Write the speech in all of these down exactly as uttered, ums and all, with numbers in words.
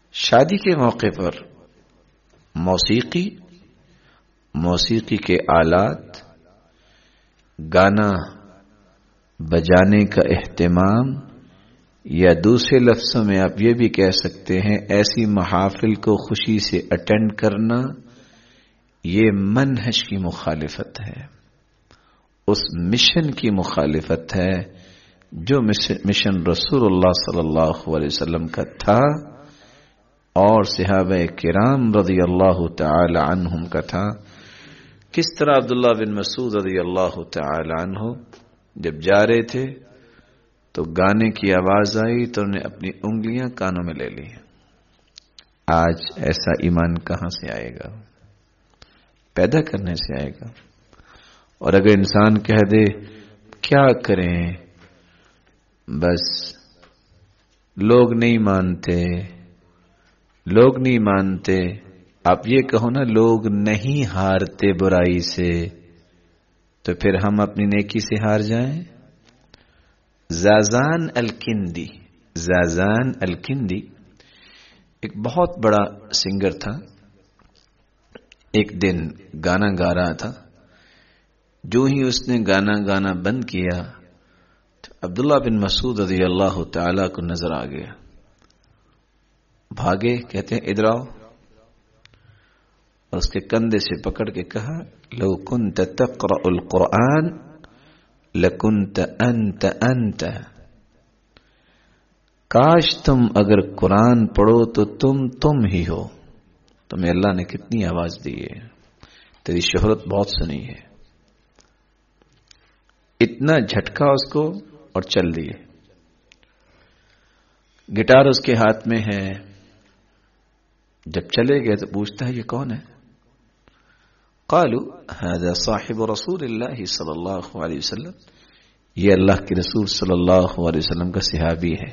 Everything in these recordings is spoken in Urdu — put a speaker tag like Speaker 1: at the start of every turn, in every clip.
Speaker 1: شادی کے موقع پر موسیقی، موسیقی کے آلات، گانا بجانے کا اہتمام، یا دوسرے لفظوں میں آپ یہ بھی کہہ سکتے ہیں ایسی محافل کو خوشی سے اٹینڈ کرنا، یہ منہج کی مخالفت ہے، اس مشن کی مخالفت ہے جو مشن رسول اللہ صلی اللہ علیہ وسلم کا تھا اور صحابہ کرام رضی اللہ تعالی عنہم کا تھا۔ کس طرح عبداللہ بن مسعود رضی اللہ تعالی عنہ جب جا رہے تھے تو گانے کی آواز آئی تو انہوں نے اپنی انگلیاں کانوں میں لے لی۔ آج ایسا ایمان کہاں سے آئے گا؟ پیدا کرنے سے آئے گا۔ اور اگر انسان کہہ دے کیا کریں، بس لوگ نہیں مانتے، لوگ نہیں مانتے، آپ یہ کہو نا لوگ نہیں ہارتے برائی سے، تو پھر ہم اپنی نیکی سے ہار جائیں۔ زازان الکندی زازان الکندی ایک بہت بڑا سنگر تھا، ایک دن گانا گا رہا تھا، جو ہی اس نے گانا گانا بند کیا تو عبداللہ بن مسعود رضی اللہ تعالی کو نظر آ گیا، بھاگے، کہتے ہیں ادھر آؤ، اور اس کے کندھے سے پکڑ کے کہا لو کنت تقرأ القرآن لکنت انت انت، کاش تم اگر قرآن پڑھو تو تم تم ہی ہو۔ تمہیں اللہ نے کتنی آواز دی ہے، تیری شہرت بہت سنی ہے۔ اتنا جھٹکا اس کو اور چل دیے۔ گٹار اس کے ہاتھ میں ہے، جب چلے گئے تو پوچھتا ہے یہ کون ہے؟ قالوا هذا صاحب رسول اللہ صلی اللہ علیہ وسلم، یہ اللہ کے رسول صلی اللہ علیہ وسلم کا صحابی ہے۔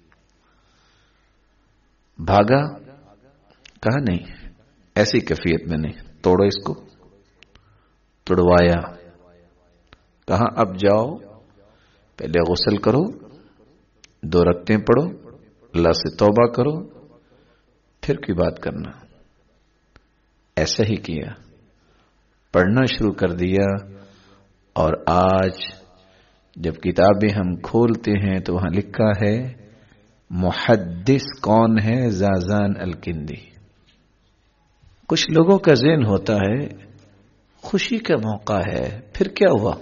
Speaker 1: بھاگا، کہا نہیں، ایسی کیفیت میں نہیں، توڑو اس کو، توڑوایا، کہا اب جاؤ پہلے غسل کرو، دو رکعتیں پڑھو، اللہ سے توبہ کرو، پھر کی بات کرنا۔ ایسا ہی کیا، پڑھنا شروع کر دیا، اور آج جب کتابیں ہم کھولتے ہیں تو وہاں لکھا ہے محدث کون ہے؟ زازان الکندی۔ کچھ لوگوں کا ذہن ہوتا ہے خوشی کا موقع ہے، پھر کیا ہوا؟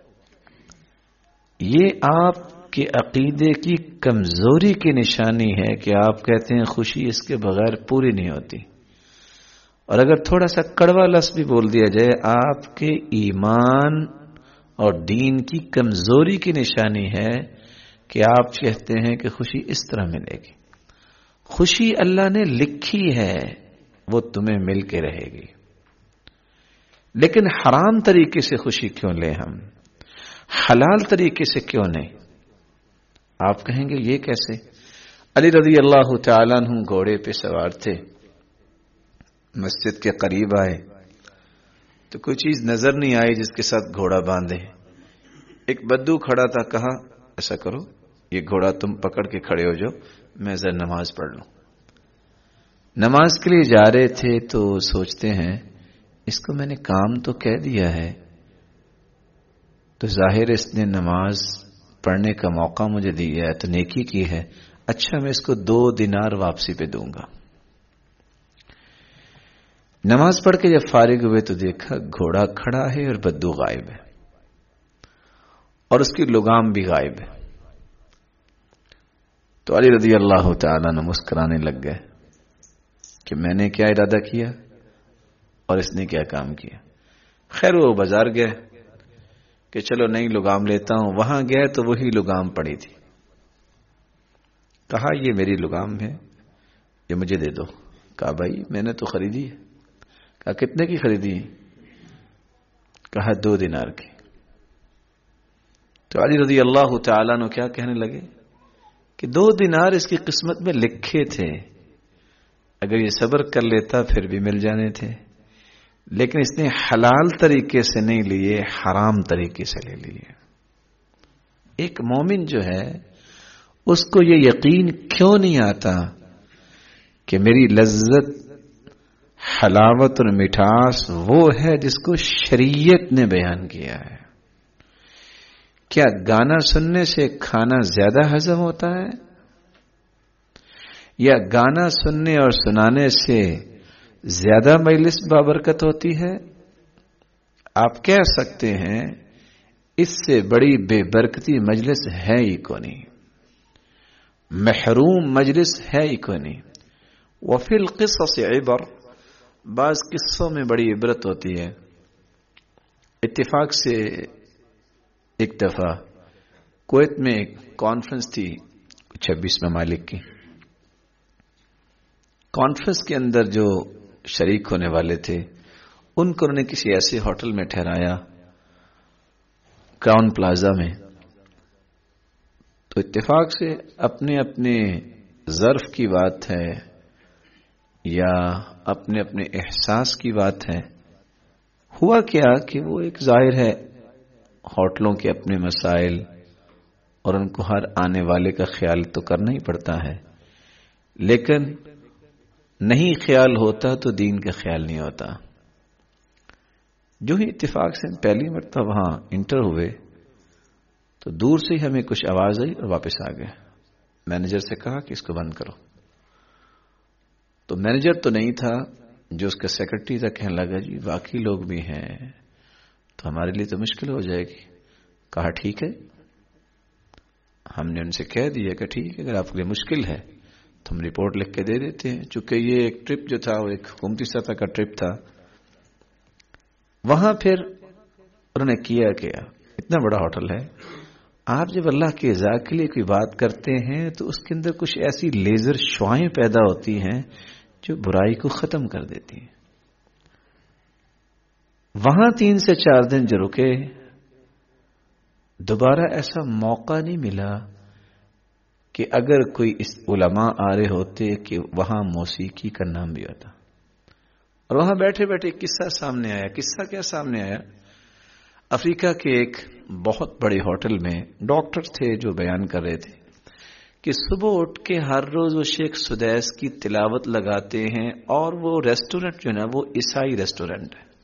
Speaker 1: یہ آپ کے عقیدے کی کمزوری کی نشانی ہے کہ آپ کہتے ہیں خوشی اس کے بغیر پوری نہیں ہوتی، اور اگر تھوڑا سا کڑوا لفظ بھی بول دیا جائے، آپ کے ایمان اور دین کی کمزوری کی نشانی ہے کہ آپ کہتے ہیں کہ خوشی اس طرح ملے گی۔ خوشی اللہ نے لکھی ہے، وہ تمہیں مل کے رہے گی، لیکن حرام طریقے سے خوشی کیوں لیں ہم؟ حلال طریقے سے کیوں نہیں؟ آپ کہیں گے یہ کیسے؟ علی رضی اللہ تعالیٰ عنہ گھوڑے پہ سوار تھے، مسجد کے قریب آئے تو کوئی چیز نظر نہیں آئی جس کے ساتھ گھوڑا باندھے۔ ایک بدو کھڑا تھا، کہا ایسا کرو یہ گھوڑا تم پکڑ کے کھڑے ہو جاؤ، میں ذرا نماز پڑھ لوں۔ نماز کے لیے جا رہے تھے تو سوچتے ہیں اس کو میں نے کام تو کہہ دیا ہے، تو ظاہر اس نے نماز پڑھنے کا موقع مجھے دیا ہے تو نیکی کی ہے، اچھا میں اس کو دو دینار واپسی پہ دوں گا۔ نماز پڑھ کے جب فارغ ہوئے تو دیکھا گھوڑا کھڑا ہے اور بدو غائب ہے، اور اس کی لگام بھی غائب ہے۔ تو علی رضی اللہ تعالیٰ نے مسکرانے لگ گئے کہ میں نے کیا ارادہ کیا اور اس نے کیا کام کیا۔ خیر وہ بازار گئے کہ چلو نئی لگام لیتا ہوں، وہاں گئے تو وہی لگام پڑی تھی۔ کہا یہ میری لگام ہے، یہ مجھے دے دو۔ کہا بھائی میں نے تو خریدی ہے۔ کہا کتنے کی خریدی؟ کہا دو دینار کی۔ تو علی رضی اللہ تعالیٰ نے کیا کہنے لگے کہ دو دینار اس کی قسمت میں لکھے تھے، اگر یہ صبر کر لیتا پھر بھی مل جانے تھے، لیکن اس نے حلال طریقے سے نہیں لیے، حرام طریقے سے لے لیے۔ ایک مومن جو ہے اس کو یہ یقین کیوں نہیں آتا کہ میری لذت، حلاوت اور مٹھاس وہ ہے جس کو شریعت نے بیان کیا ہے۔ کیا گانا سننے سے کھانا زیادہ ہضم ہوتا ہے، یا گانا سننے اور سنانے سے زیادہ مجلس بابرکت ہوتی ہے؟ آپ کہہ سکتے ہیں اس سے بڑی بے برکتی مجلس ہے ہی کو نہیں، محروم مجلس ہے ہی کو نہیں۔ وفی القصص عبر، بعض قصوں میں بڑی عبرت ہوتی ہے۔ اتفاق سے ایک دفعہ کویت میں ایک کانفرنس تھی چھبیس ممالک کی۔ کانفرنس کے اندر جو شریک ہونے والے تھے ان کو انہوں نے کسی ایسے ہوٹل میں ٹھہرایا، کراؤن پلازا میں۔ تو اتفاق سے اپنے اپنے ظرف کی بات ہے یا اپنے اپنے احساس کی بات ہے، ہوا کیا کہ وہ ایک ظاہر ہے ہوٹلوں کے اپنے مسائل اور ان کو ہر آنے والے کا خیال تو کرنا ہی پڑتا ہے، لیکن نہیں خیال ہوتا تو دین کا خیال نہیں ہوتا۔ جو ہی اتفاق سے پہلی مرتبہ وہاں انٹر ہوئے تو دور سے ہی ہمیں کچھ آواز آئی اور واپس آ گئے۔ مینیجر سے کہا کہ اس کو بند کرو۔ تو مینیجر تو نہیں تھا، جو اس کا سیکرٹری تھا کہنے لگا جی باقی لوگ بھی ہیں تو ہمارے لیے تو مشکل ہو جائے گی۔ کہا ٹھیک ہے، ہم نے ان سے کہہ دیا کہ ٹھیک ہے، اگر آپ کے لیے مشکل ہے تو ہم رپورٹ لکھ کے دے دیتے ہیں۔ چونکہ یہ ایک ٹرپ جو تھا وہ ایک حکومتی سطح کا ٹرپ تھا۔ وہاں پھر انہوں نے کیا کیا، اتنا بڑا ہوٹل ہے، آپ جب اللہ کے رضا کے لیے کوئی بات کرتے ہیں تو اس کے اندر کچھ ایسی لیزر شعائیں پیدا ہوتی ہیں جو برائی کو ختم کر دیتی ہیں۔ وہاں تین سے چار دن جو رکے، دوبارہ ایسا موقع نہیں ملا کہ اگر کوئی اس علماء آ رہے ہوتے کہ وہاں موسیقی کا نام بھی ہوتا۔ اور وہاں بیٹھے بیٹھے قصہ سامنے آیا۔ قصہ کیا سامنے آیا؟ افریقہ کے ایک بہت بڑے ہوٹل میں ڈاکٹر تھے جو بیان کر رہے تھے کہ صبح اٹھ کے ہر روز وہ شیخ سدیس کی تلاوت لگاتے ہیں، اور وہ ریسٹورنٹ جو ہے نا وہ عیسائی ریسٹورنٹ ہے۔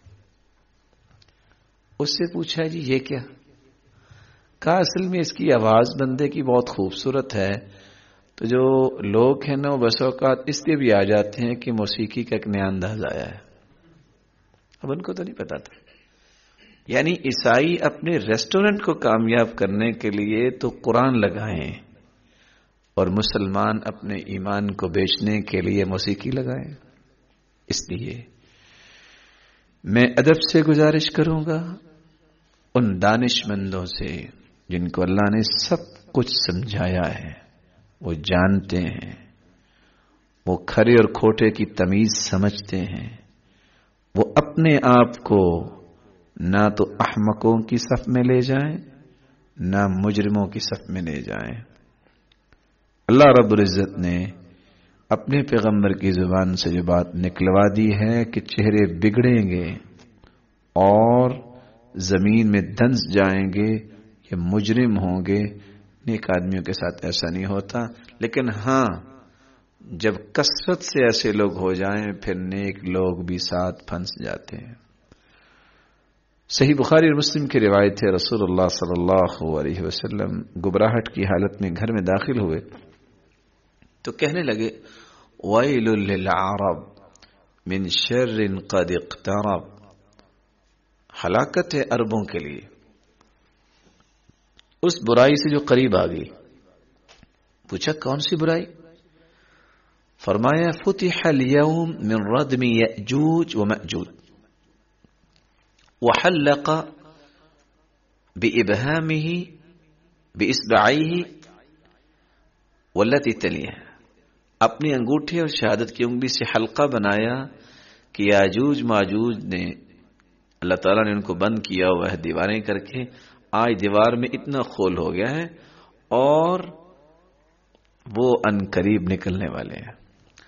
Speaker 1: اس سے پوچھا جی یہ کیا؟ کہا اصل میں اس کی آواز بندے کی بہت خوبصورت ہے، تو جو لوگ ہیں نا وہ بس اوقات اس لیے بھی آ جاتے ہیں کہ موسیقی کا ایک نیا انداز آیا ہے۔ اب ان کو تو نہیں پتا تھا، یعنی عیسائی اپنے ریسٹورنٹ کو کامیاب کرنے کے لیے تو قرآن لگائیں، اور مسلمان اپنے ایمان کو بیچنے کے لیے موسیقی لگائیں۔ اس لیے میں ادب سے گزارش کروں گا ان دانش مندوں سے جن کو اللہ نے سب کچھ سمجھایا ہے، وہ جانتے ہیں، وہ کھرے اور کھوٹے کی تمیز سمجھتے ہیں، وہ اپنے آپ کو نہ تو احمقوں کی صف میں لے جائیں نہ مجرموں کی صف میں لے جائیں۔ اللہ رب العزت نے اپنے پیغمبر کی زبان سے جو بات نکلوا دی ہے کہ چہرے بگڑیں گے اور زمین میں دنس جائیں گے، یہ مجرم ہوں گے۔ نیک آدمیوں کے ساتھ ایسا نہیں ہوتا، لیکن ہاں جب کثرت سے ایسے لوگ ہو جائیں پھر نیک لوگ بھی ساتھ پھنس جاتے ہیں۔ صحیح بخاری اور مسلم کی روایت ہے، رسول اللہ صلی اللہ علیہ وسلم گبراہٹ کی حالت میں گھر میں داخل ہوئے تو کہنے لگے وَيْلٌ لِلْعَرَبِ مِنْ شَرٍ قَدْ اقْتَرَبَ، ہلاکت ہے عربوں کے لیے اس برائی سے جو قریب آ گئی۔ پوچھا کون سی برائی؟ فرمایا فتح اليوم من ردم یأجوج ومأجوج وحلق بإبهامه بإصبعيه والتي تليها، اپنی انگوٹھے اور شہادت کی انگلی سے حلقہ بنایا کہ یاجوج ماجوج نے، اللہ تعالیٰ نے ان کو بند کیا ہوا ہے دیواریں کر کے، آج دیوار میں اتنا خول ہو گیا ہے اور وہ ان قریب نکلنے والے ہیں۔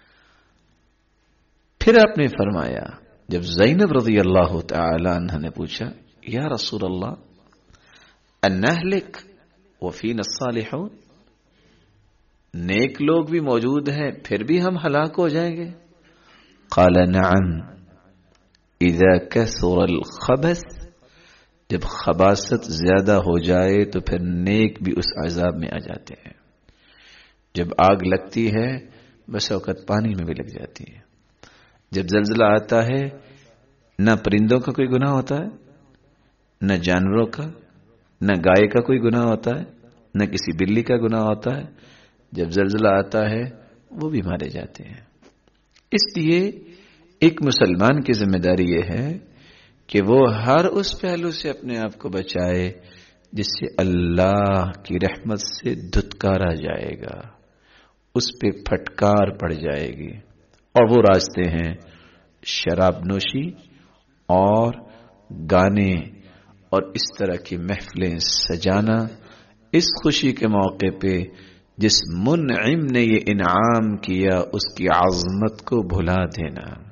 Speaker 1: پھر آپ نے فرمایا، جب زینب رضی اللہ تعالی عنہ نے پوچھا یا رسول اللہ ان نہلک وفینا الصالحون، نیک لوگ بھی موجود ہیں پھر بھی ہم ہلاک ہو جائیں گے؟ قال نعم اذا كثر الخبث، جب خباثت زیادہ ہو جائے تو پھر نیک بھی اس عذاب میں آ جاتے ہیں. جب آگ لگتی ہے بس اوقات پانی میں بھی لگ جاتی ہے. جب زلزلہ آتا ہے نہ پرندوں کا کوئی گناہ ہوتا ہے، نہ جانوروں کا، نہ گائے کا کوئی گناہ ہوتا ہے، نہ کسی بلی کا گناہ ہوتا ہے. جب زلزلہ آتا ہے وہ بھی مارے جاتے ہیں. اس لیے ایک مسلمان کی ذمہ داری یہ ہے کہ وہ ہر اس پہلو سے اپنے آپ کو بچائے جس سے اللہ کی رحمت سے دھتکارا جائے گا، اس پہ پھٹکار پڑ جائے گی. اور وہ راستے ہیں شراب نوشی اور گانے اور اس طرح کی محفلیں سجانا اس خوشی کے موقع پہ جس منعم نے یہ انعام کیا اس کی عظمت کو بھلا دینا.